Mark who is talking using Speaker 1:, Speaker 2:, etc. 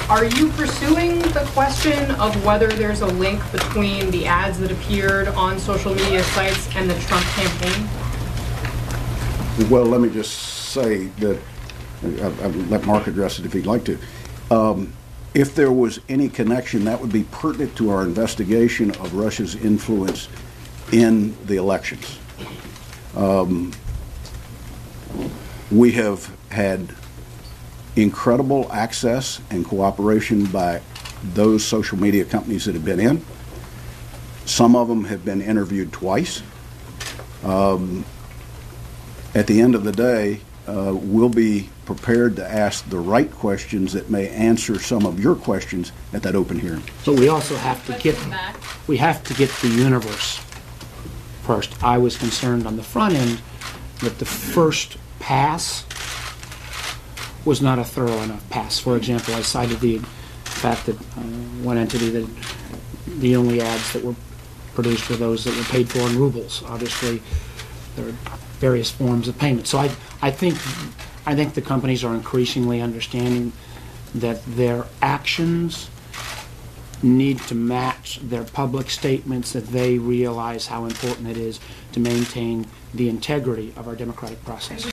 Speaker 1: Are you pursuing the question of whether there's a link between the ads that appeared on social media sites and the Trump campaign?
Speaker 2: Well, let me just say that I'll let Mark address it if he'd like to. If there was any connection, that would be pertinent to our investigation of Russia's influence in the elections. We have had incredible access and cooperation by those social media companies that have been in. Some of them have been interviewed twice. At the end of the day, we'll be prepared to ask the right questions that may answer some of your questions at that open hearing.
Speaker 3: So we also have to get the universe first. I was concerned on the front end that the first pass was not a thorough enough pass. For example, I cited the fact that one entity that the only ads that were produced were those that were paid for in rubles. Obviously, there are various forms of payment. So I think the companies are increasingly understanding that their actions need to match their public statements, that they realize how important it is to maintain the integrity of our democratic process.